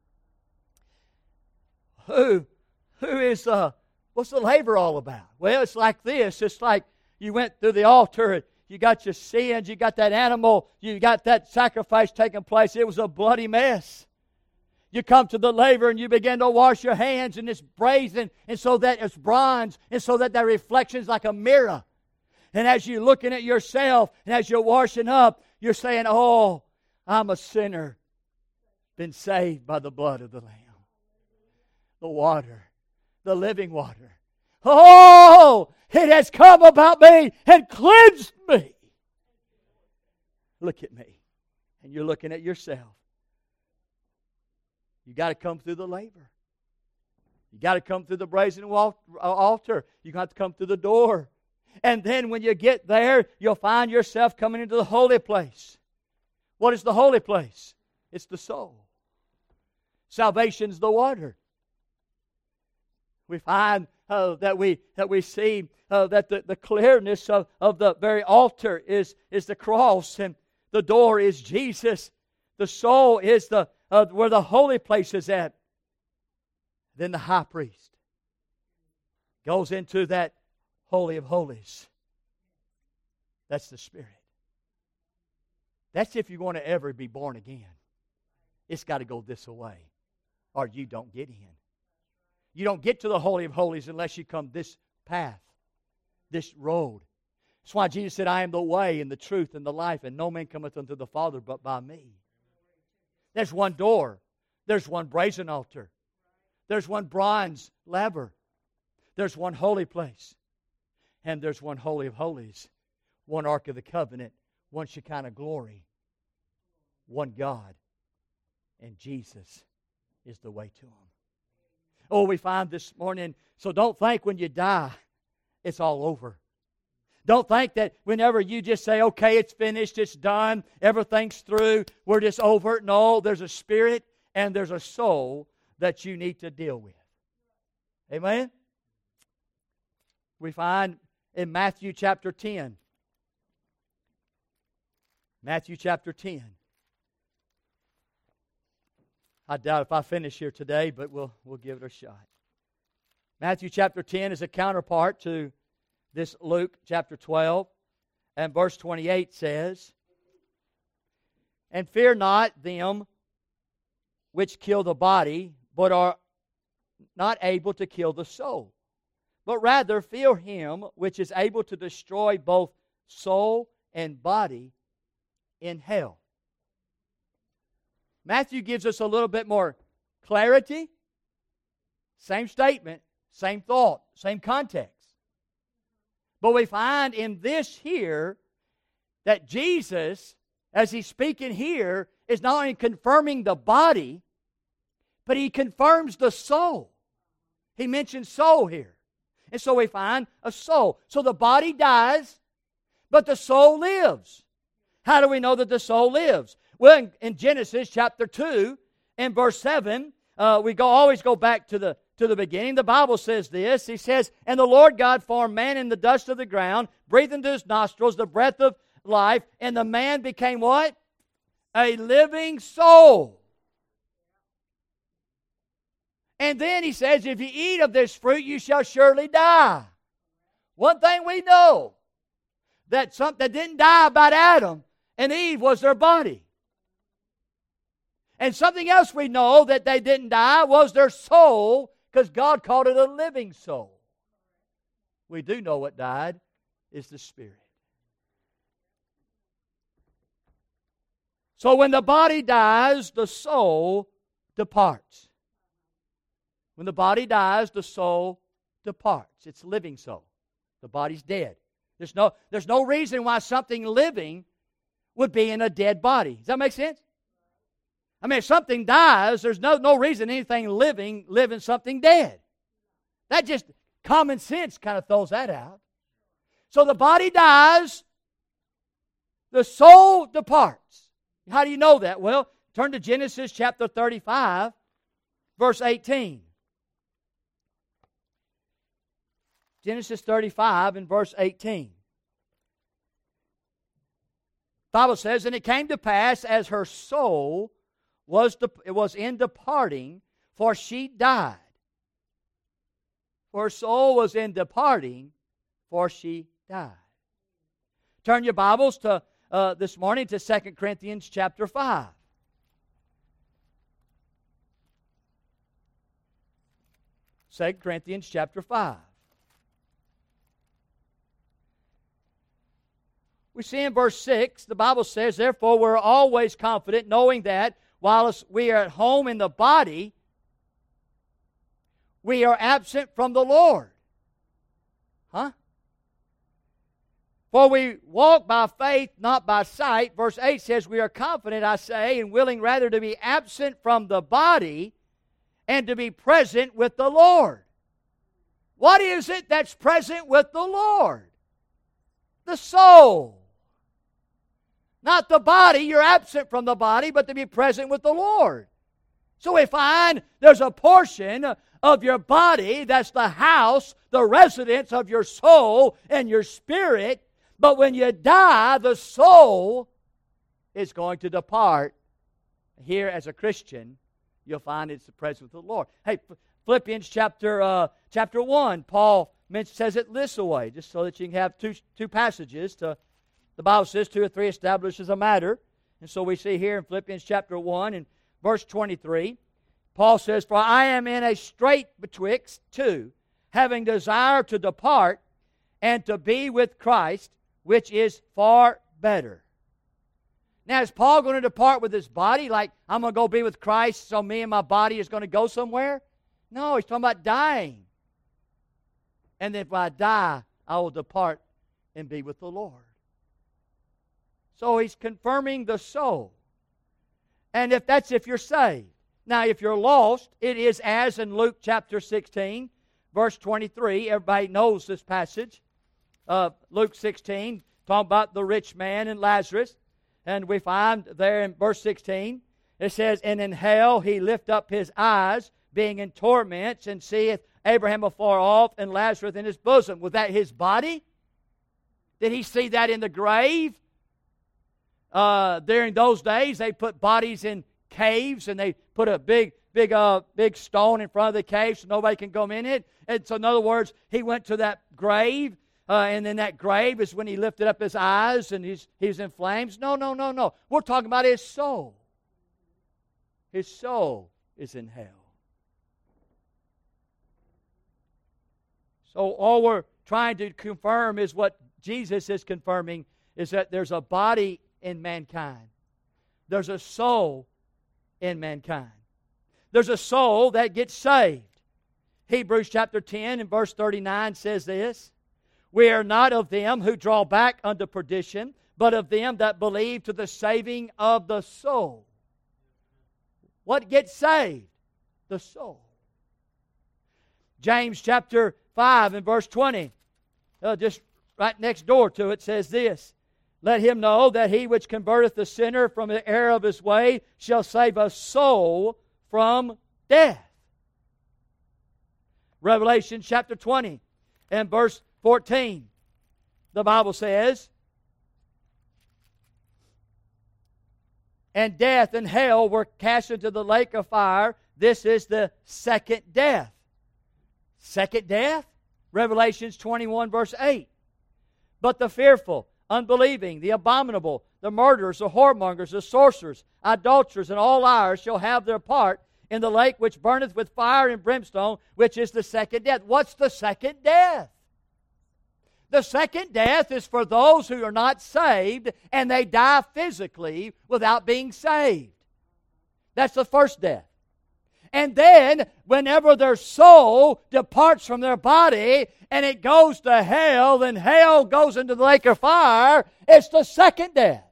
Who, who is, uh, what's the laver all about? Well, it's like this. It's like you went through the altar, you got your sins, you got that animal, you got that sacrifice taking place. It was a bloody mess. You come to the laver and you begin to wash your hands, and it's brazen, and so that it's bronze, and so that that reflection is like a mirror. And as you're looking at yourself, and as you're washing up, you're saying, oh, I'm a sinner, been saved by the blood of the Lamb. The water, the living water. Oh, it has come about me and cleansed me. Look at me. And you're looking at yourself. You got to come through the laver. You got to come through the brazen altar. You got to come through the door. And then when you get there, you'll find yourself coming into the holy place. What is the holy place? It's the soul. Salvation's the water. We find uh, that we that we see uh, that the, the clearness of, of the very altar is, is the cross, and the door is Jesus. The soul is the uh, where the holy place is at. Then the high priest goes into that Holy of Holies. That's the Spirit. That's if you're going to ever be born again. It's got to go this way, or you don't get in. You don't get to the Holy of Holies unless you come this path, this road. That's why Jesus said, I am the way and the truth and the life, and no man cometh unto the Father but by me. There's one door. There's one brazen altar. There's one bronze laver. There's one holy place. And there's one Holy of Holies. One Ark of the Covenant. One Shekinah glory. One God. And Jesus is the way to Him. Oh, we find this morning, so don't think when you die, it's all over. Don't think that whenever you just say, okay, it's finished, it's done, everything's through, we're just over it. No, there's a spirit and there's a soul that you need to deal with. Amen? We find in Matthew chapter ten. Matthew chapter ten. I doubt if I finish here today, but we'll, we'll give it a shot. Matthew chapter ten is a counterpart to this Luke chapter twelve. And verse twenty-eight says, And fear not them which kill the body, but are not able to kill the soul. But rather fear Him which is able to destroy both soul and body in hell. Matthew gives us a little bit more clarity. Same statement, same thought, same context. But we find in this here that Jesus, as He's speaking here, is not only confirming the body, but He confirms the soul. He mentions soul here. And so we find a soul. So the body dies, but the soul lives. How do we know that the soul lives? Well, in, in Genesis chapter two and verse seven, uh, we go always go back to the to the beginning. The Bible says this. He says, And the Lord God formed man in the dust of the ground, breathed into his nostrils the breath of life, and the man became what? A living soul. And then he says, if you eat of this fruit, you shall surely die. One thing we know, that something that didn't die about Adam and Eve was their body. And something else we know that they didn't die was their soul, because God called it a living soul. We do know what died is the spirit. So when the body dies, the soul departs. When the body dies, the soul departs. It's a living soul. The body's dead. There's no, there's no reason why something living would be in a dead body. Does that make sense? I mean, if something dies, there's no, no reason anything living live in something dead. That just, common sense kind of throws that out. So the body dies, the soul departs. How do you know that? Well, turn to Genesis chapter thirty-five, verse eighteen. Genesis thirty-five and verse eighteen. The Bible says, And it came to pass as her soul was, de- was in departing, for she died. For her soul was in departing, for she died. Turn your Bibles to uh, this morning to Second Corinthians chapter five. Second Corinthians chapter five. We see in verse six, the Bible says, Therefore we're always confident, knowing that while we are at home in the body, we are absent from the Lord. Huh? For we walk by faith, not by sight. Verse eight says, We are confident, I say, and willing rather to be absent from the body and to be present with the Lord. What is it that's present with the Lord? the soul. Not the body. You're absent from the body, but to be present with the Lord. So we find there's a portion of your body that's the house, the residence of your soul and your spirit. But when you die, the soul is going to depart. Here, as a Christian, you'll find it's the presence of the Lord. Hey, Philippians chapter uh, chapter one, Paul says it this way, just so that you can have two two passages. To the Bible says two or three establishes a matter, and so we see here in Philippians chapter one and verse twenty-three, Paul says, "For I am in a strait betwixt two, having desire to depart and to be with Christ, which is far better." Now, is Paul going to depart with his body? Like, I'm going to go be with Christ, so me and my body is going to go somewhere? No, he's talking about dying. And if I die, I will depart and be with the Lord. So he's confirming the soul. And if that's if you're saved. Now, if you're lost, it is as in Luke chapter sixteen, verse twenty-three. Everybody knows this passage. Uh, Luke sixteen, talking about the rich man and Lazarus. And we find there in verse sixteen, it says, "And in hell he lift up his eyes, being in torments, and seeth Abraham afar off, and Lazarus in his bosom." Was that his body? Did he see that in the grave? Uh, during those days, they put bodies in caves, and they put a big, big, uh, big stone in front of the cave so nobody can go in it. And so, in other words, he went to that grave. Uh, and then that grave is when he lifted up his eyes and he's, he's in flames. No, no, no, no. We're talking about his soul. His soul is in hell. So all we're trying to confirm is what Jesus is confirming, is that there's a body in mankind. There's a soul in mankind. There's a soul that gets saved. Hebrews chapter ten and verse thirty-nine says this, "We are not of them who draw back unto perdition, but of them that believe to the saving of the soul." What gets saved? The soul. James chapter five and verse twenty, uh, just right next door to it, says this, "Let him know that he which converteth the sinner from the error of his way shall save a soul from death." Revelation chapter twenty and verse fourteen, the Bible says, "And death and hell were cast into the lake of fire. This is the second death." Second death? Revelation twenty-one verse eight. "But the fearful, unbelieving, the abominable, the murderers, the whoremongers, the sorcerers, idolaters, and all liars shall have their part in the lake which burneth with fire and brimstone, which is the second death." What's the second death? The second death is for those who are not saved and they die physically without being saved. That's the first death. And then, whenever their soul departs from their body and it goes to hell, then hell goes into the lake of fire, it's the second death.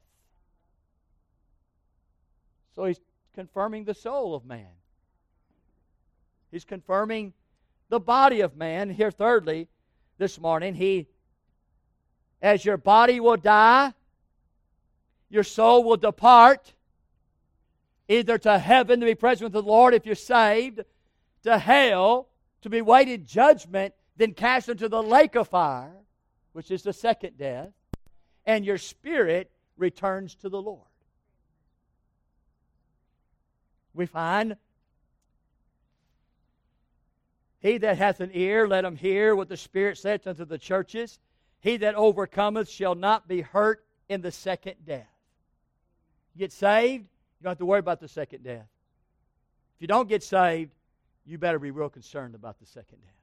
So he's confirming the soul of man. He's confirming the body of man. Here, thirdly, this morning, he As your body will die, your soul will depart, either to heaven to be present with the Lord if you're saved, to hell to be weighted judgment, then cast into the lake of fire, which is the second death, and your spirit returns to the Lord. We find, "He that hath an ear, let him hear what the Spirit saith unto the churches. He that overcometh shall not be hurt in the second death." You get saved, you don't have to worry about the second death. If you don't get saved, you better be real concerned about the second death.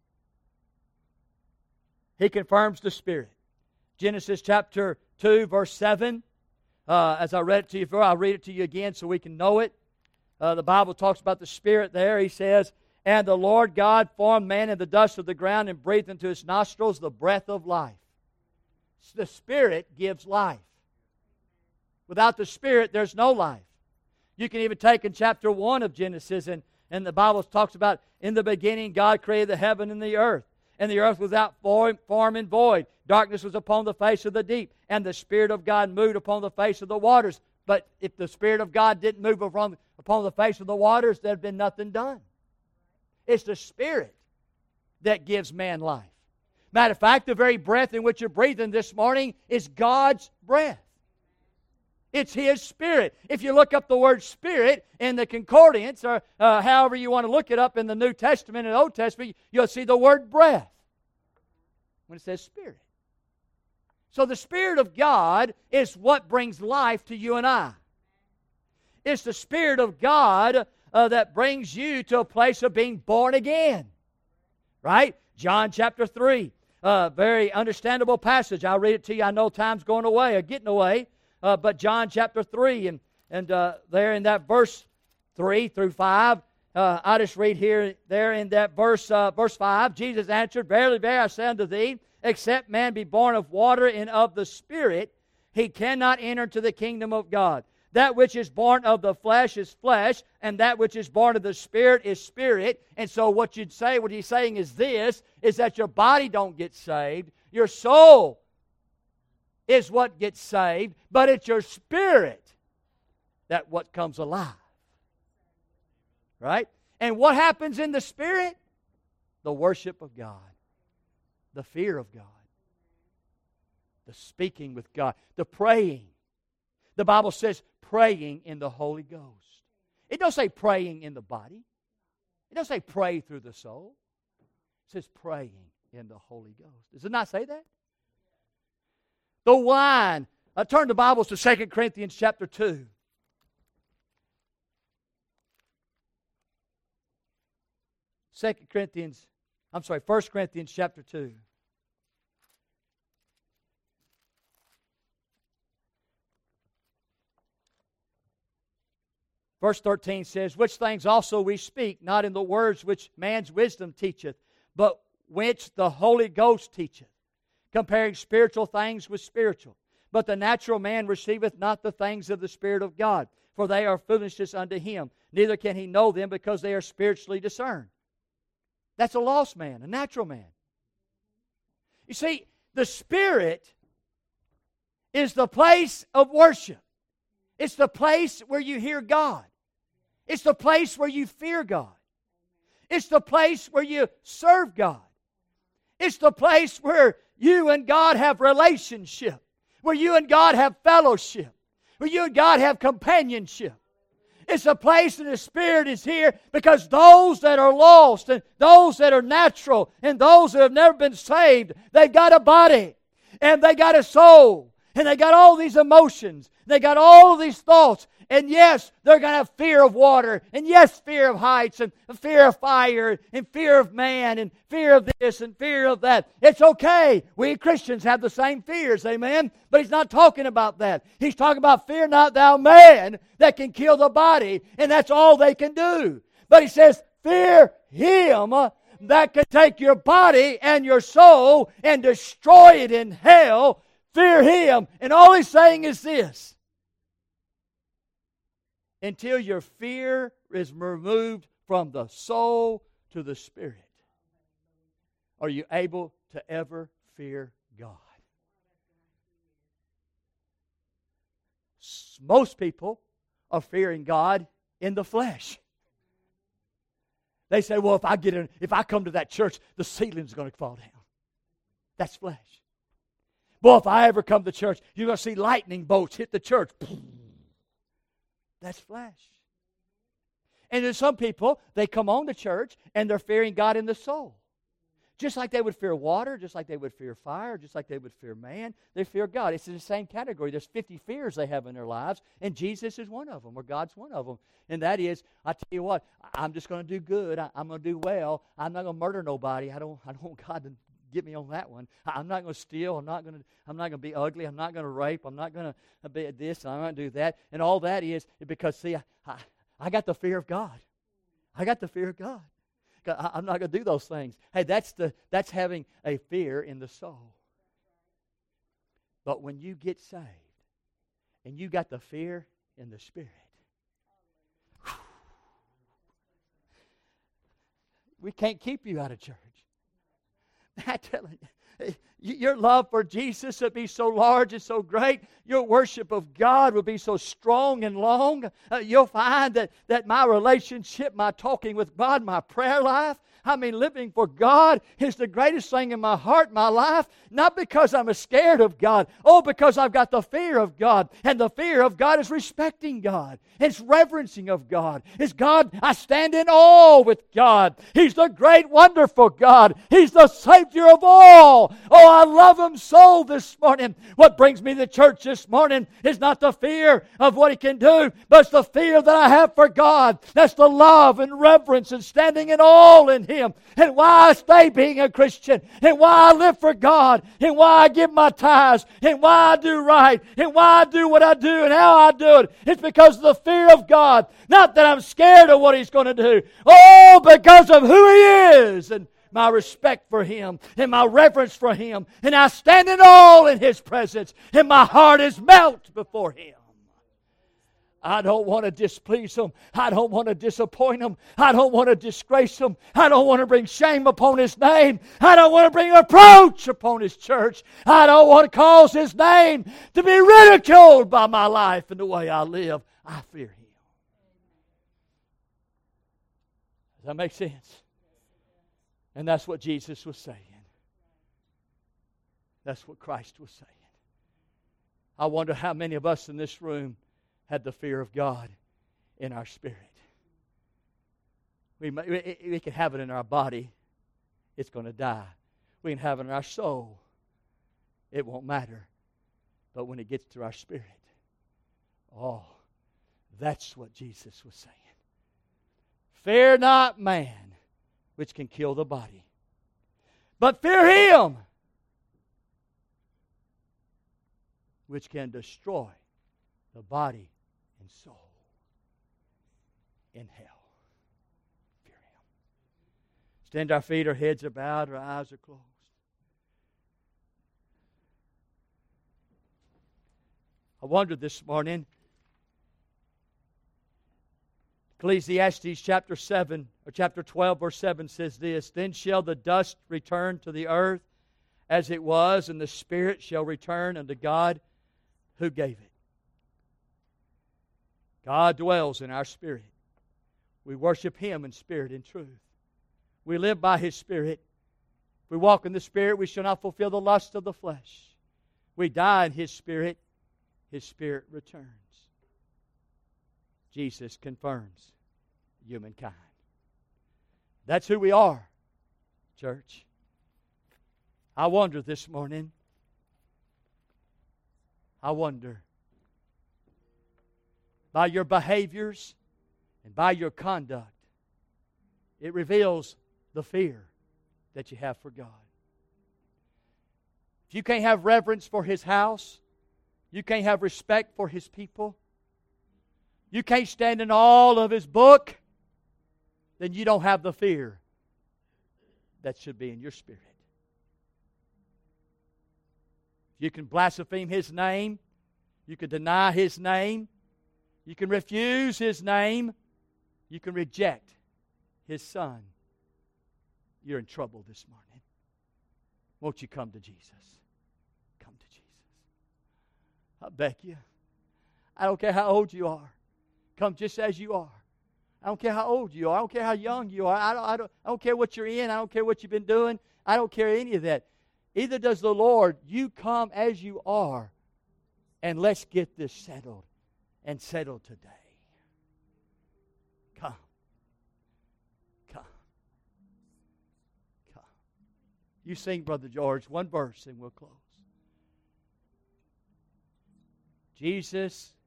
He confirms the Spirit. Genesis chapter two, verse seven. Uh, as I read it to you before, I'll read it to you again so we can know it. Uh, the Bible talks about the Spirit there. He says, "And the Lord God formed man in the dust of the ground and breathed into his nostrils the breath of life." The Spirit gives life. Without the Spirit, there's no life. You can even take in chapter one of Genesis, and, and the Bible talks about, "In the beginning God created the heaven and the earth. and the earth was without form, form and void. Darkness was upon the face of the deep, and the Spirit of God moved upon the face of the waters. But if the Spirit of God didn't move upon, upon the face of the waters, there'd been nothing done. It's the Spirit that gives man life. Matter of fact, the very breath in which you're breathing this morning is God's breath. It's His Spirit. If you look up the word Spirit in the concordance, or uh, however you want to look it up in the New Testament and Old Testament, you'll see the word breath when it says Spirit. So the Spirit of God is what brings life to you and I. It's the Spirit of God uh, that brings you to a place of being born again. Right? John chapter three. Uh, very understandable passage. I'll read it to you. I know time's going away or getting away. Uh, but John chapter three, and, and uh, there in that verse three through five, uh, I just read here, there in that verse, uh, verse five, Jesus answered, Verily, verily, I say unto thee, except man be born of water and of the Spirit, he cannot enter into the kingdom of God. That which is born of the flesh is flesh, and that which is born of the Spirit is spirit. And so what you'd say, what he's saying is this, is that your body don't get saved, your soul is what gets saved, but it's your spirit that what comes alive. Right? And what happens in the Spirit? The worship of God, the fear of God, the speaking with God, the praying. The Bible says praying in the Holy Ghost. It don't say praying in the body. It don't say pray through the soul. It says praying in the Holy Ghost. Does it not say that? The wine. Uh, turn the Bibles to Second Corinthians chapter two. Second Corinthians, I'm sorry, First Corinthians chapter two. Verse thirteen says, Which things also we speak, not in the words which man's wisdom teacheth, but which the Holy Ghost teacheth, comparing spiritual things with spiritual. But the natural man receiveth not the things of the Spirit of God, for they are foolishness unto him. Neither can he know them, because they are spiritually discerned. That's a lost man, a natural man. You see, the Spirit is the place of worship. It's the place where you hear God. It's the place where you fear God. It's the place where you serve God. It's the place where you and God have relationship, where you and God have fellowship, where you and God have companionship. It's a place that the Spirit is here because those that are lost and those that are natural and those that have never been saved, they've got a body and they got a soul and they got all these emotions. They got all these thoughts. And yes, they're going to have fear of water. And yes, fear of heights and fear of fire and fear of man and fear of this and fear of that. It's okay. We Christians have the same fears, amen? But he's not talking about that. He's talking about fear not thou man that can kill the body. And that's all they can do. But he says, fear him that can take your body and your soul and destroy it in hell. Fear him. And all he's saying is this. Until your fear is removed from the soul to the Spirit, are you able to ever fear God? Most people are fearing God in the flesh. They say, well, if I get in, if I come to that church, the ceiling's going to fall down. That's flesh. Well, if I ever come to church, you're going to see lightning bolts hit the church. That's flesh. And then some people, they come on to church and they're fearing God in the soul. Just like they would fear water, just like they would fear fire, just like they would fear man, they fear God. It's in the same category. There's fifty fears they have in their lives, and Jesus is one of them, or God's one of them. And that is, I tell you what, I'm just going to do good. I, I'm going to do well. I'm not going to murder nobody. I don't, I don't want God to get me on that one. I'm not going to steal. I'm not going to. I'm not going to be ugly. I'm not going to rape. I'm not going to be this. I'm not going to do that. And all that is because see, I, I, I got the fear of God. I got the fear of God. I, I'm not going to do those things. Hey, that's the that's having a fear in the soul. But when you get saved and you got the fear in the Spirit, whew, we can't keep you out of church. I'm telling you, your love for Jesus would be so large and so great. Your worship of God would be so strong and long. Uh, you'll find that, that my relationship, my talking with God, my prayer life, I mean, living for God is the greatest thing in my heart, my life. Not because I'm scared of God. Oh, because I've got the fear of God. And the fear of God is respecting God. It's reverencing of God. It's God, I stand in awe with God. He's the great, wonderful God. He's the Savior of all. Oh, I love Him so this morning. What brings me to church this morning is not the fear of what He can do, but it's the fear that I have for God. That's the love and reverence and standing in awe in Him. And why I stay being a Christian. And why I live for God. And why I give my tithes. And why I do right. And why I do what I do and how I do it. It's because of the fear of God. Not that I'm scared of what He's going to do. Oh, because of who He is. And my respect for Him and my reverence for Him. And I stand in awe in His presence. And my heart is melt before Him. I don't want to displease Him. I don't want to disappoint Him. I don't want to disgrace Him. I don't want to bring shame upon His name. I don't want to bring reproach upon His church. I don't want to cause His name to be ridiculed by my life and the way I live. I fear Him. Does that make sense? And that's what Jesus was saying. That's what Christ was saying. I wonder how many of us in this room had the fear of God in our spirit. We, we, we can have it in our body. It's going to die. We can have it in our soul. It won't matter. But when it gets to our spirit, oh, that's what Jesus was saying. Fear not man, which can kill the body, but fear Him, which can destroy the body and soul in hell. Fear Him. Stand our feet, our heads are bowed, our eyes are closed. I wondered this morning, Ecclesiastes chapter seven, or chapter twelve, verse seven says this, Then shall the dust return to the earth as it was, and the spirit shall return unto God who gave it. God dwells in our spirit. We worship Him in spirit and truth. We live by His Spirit. If we walk in the Spirit, we shall not fulfill the lust of the flesh. We die in His Spirit. His Spirit returns. Jesus confirms humankind. That's who we are, church. I wonder this morning, I wonder, by your behaviors and by your conduct, it reveals the fear that you have for God. If you can't have reverence for His house, you can't have respect for His people, you can't stand in all of His book, then you don't have the fear that should be in your spirit. You can blaspheme His name. You can deny His name. You can refuse His name. You can reject His Son. You're in trouble this morning. Won't you come to Jesus? Come to Jesus. I beg you. I don't care how old you are. Come just as you are. I don't care how old you are. I don't care how young you are. I don't, I don't, I don't care what you're in. I don't care what you've been doing. I don't care any of that. Either does the Lord. You come as you are. And let's get this settled. And settled today. Come. Come. Come. You sing, Brother George, one verse and we'll close. Jesus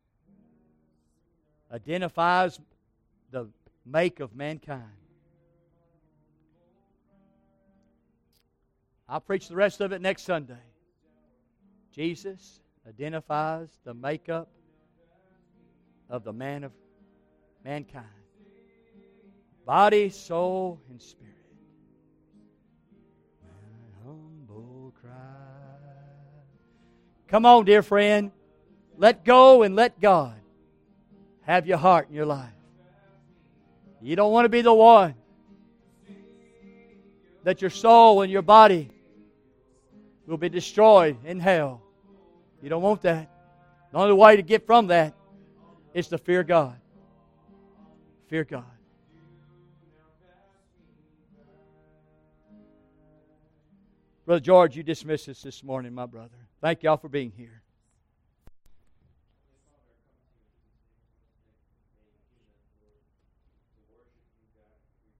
identifies the make of mankind. I'll preach the rest of it next Sunday. Jesus identifies the makeup of the man of mankind. Body, soul, and spirit. My humble cry. Come on, dear friend. Let go and let God have your heart and your life. You don't want to be the one that your soul and your body will be destroyed in hell. You don't want that. The only way to get from that is to fear God. Fear God. Brother George, you dismiss us this morning, my brother. Thank y'all for being here.